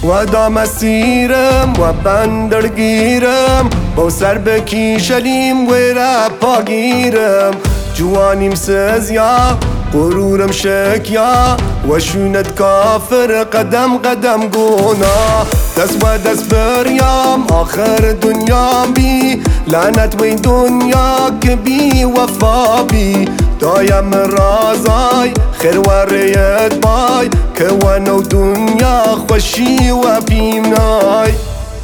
و دا مسیرم و بندرگیرم با سر بکیشلیم و رپا گیرم جوانیم سزیا غرورم شکیا و شونت کافر قدم قدم گونا دست و دست بریام آخر دنیام بی لعنت وی دنیا که بی وفا بی دایم رازای خیر و ریت بای که ونو دنیا خوشی و بیمنای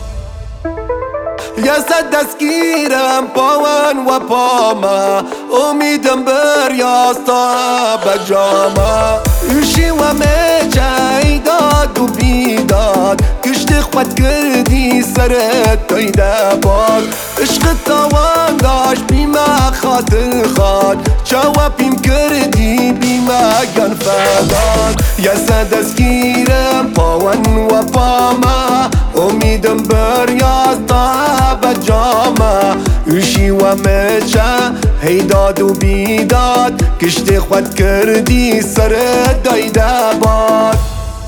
یست دستگیرم پاون و پاما امیدم بریاستا بجاما ایشی و میچه داد و بیداد کشت خود کردی سرت تایده باد عشق تاوان داشت بیما خاطر خواد چاوا پیم کردی بیما گن فداد یست دستگیرم پاون و پاما امیدم بریاستا بجاما ایشی و میچه هیداد و بیداد کشت خود کردی سرت دایده باد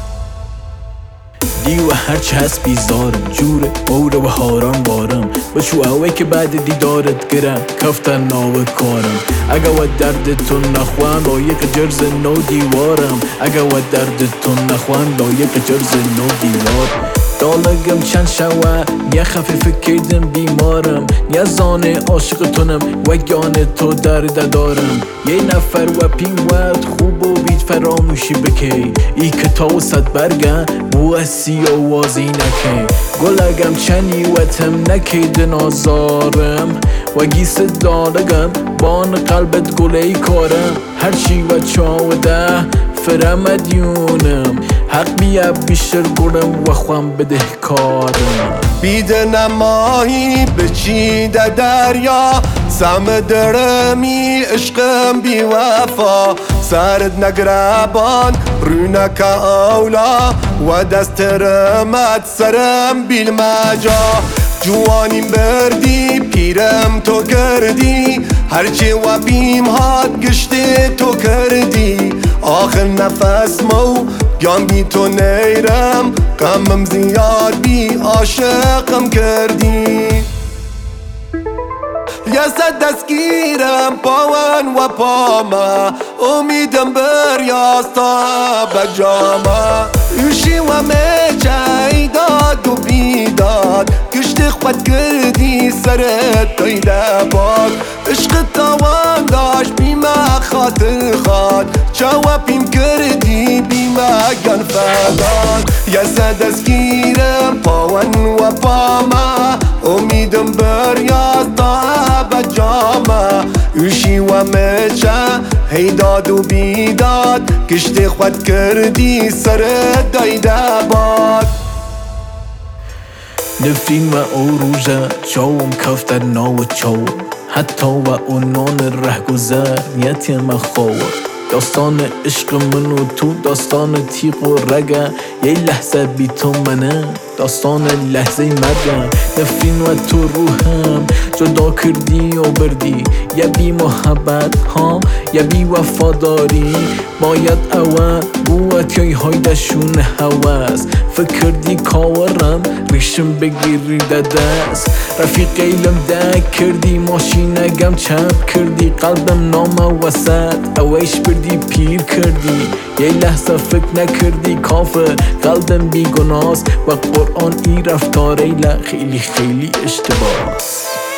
دیو هرچه هست بیزارم جوره اوره و هارم بارم بچو اوه که بعد دیدارت گرم کفتر ناو کارم اگه و دردتون نخوان لایق جرز نو دیوارم اگه و دردتون نخوان لایق جرز نو دیوار دالگم چند شوه یه خفیف کردم بیمارم یه زانه عاشقتونم و گانه تو درد دارم یه نفر و پیموت خوب و بید فراموشی بکی ای که تا صد برگن بو اسی آوازی نکی گلگم چنی و تم نکید نازارم و گیس دالگم بان قلبت گلی کارم هرچی و چاوده فرمدیونم حق بیا بیشتر گرم و خوام بده کارم بیده نمایی بچیده دریا سم درمی عشقم بی وفا سرد نگربان رونک اولا و دست رمت سرم بیل مجا جوانیم بردی پیرم تو کردی هرچی و بیم هات گشته تو کردی آخر نفس مو گام بی تو نیرم غمم زیاد بی عاشقم کردی یست دستگیرم پاون و پاما امیدم بریاستا بجاما ایشی و میچه داد و بیداد کشت خود کردی سرت تایده باد عشق تاوان داشت بیما خاطر خواد چاوا پیم کردی بیما گن فداد یست دستگیرم پاون و پاما امیدم بریاستا بجاما ایشی و میچه هیداد و بیداد کشت خود کردی سرت دایده باد نفرین و اوروژه چاوم کفتر ناو چاو حتی و اونان ره گذر نیتی مخور داستان عشق من و تو داستان تیغ و رگه یه لحظه بی تو منه داستان لحظه مرگم نفرین و تو روحم جدا کردی و بردی یا بی محبت ها یا بی وفاداری باید اول بوت یای هایدشون هوس فکر دی کاورم ریشم بگیری دست رفیق ایلم دک کردی ماشینگم چپ کردی قلبم نام وسط اویش بردی پیر کردی یه لحظه فکر نکردی کافر قلبم بی گناست و قرآن ای رفتار ایلا خیلی خیلی اشتباس